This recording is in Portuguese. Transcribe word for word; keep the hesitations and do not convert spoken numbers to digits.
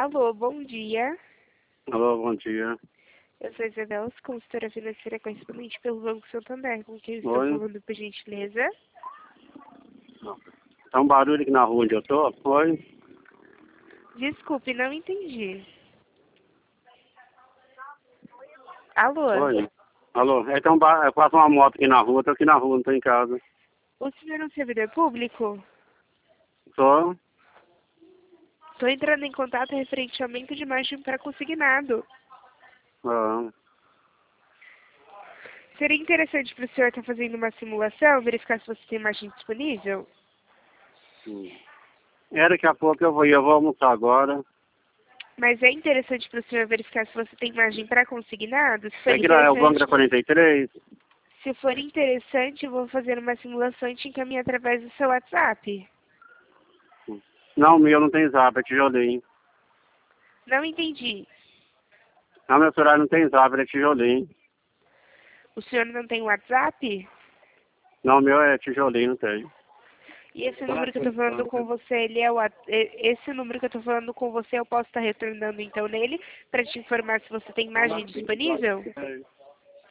Alô, bom dia. Alô, bom dia. Eu sou Isabela, consultora financeira correspondente pelo Banco Santander, com quem eu estou Oi. falando, por gentileza. Tá um barulho aqui na rua onde eu tô? Oi. Desculpe, não entendi. Alô? Oi. Alô, é, então ba- passa uma moto aqui na rua, tô aqui na rua, não tô em casa. O senhor é um servidor público? Tô. Estou entrando em contato referente ao aumento de margem para consignado. Ah, Seria interessante para o senhor estar fazendo uma simulação, verificar se você tem margem disponível? hum. É, daqui a pouco eu vou ir, eu vou almoçar agora. Mas é interessante para o senhor verificar se você tem margem para consignado? Se for É que lá é o banco da interessante, quarenta e três? se for interessante, eu vou fazer uma simulação e te encaminhar através do seu WhatsApp. Não, o meu não tem zap, é tijolinho. Não entendi. Não, meu celular não tem zap, é tijolinho. O senhor não tem WhatsApp? Não, o meu é tijolinho, não tem. E esse número que eu tô falando com você, ele é o Whats- e- esse número que eu tô falando com você, eu posso estar retornando então nele para te informar se você tem margem disponível?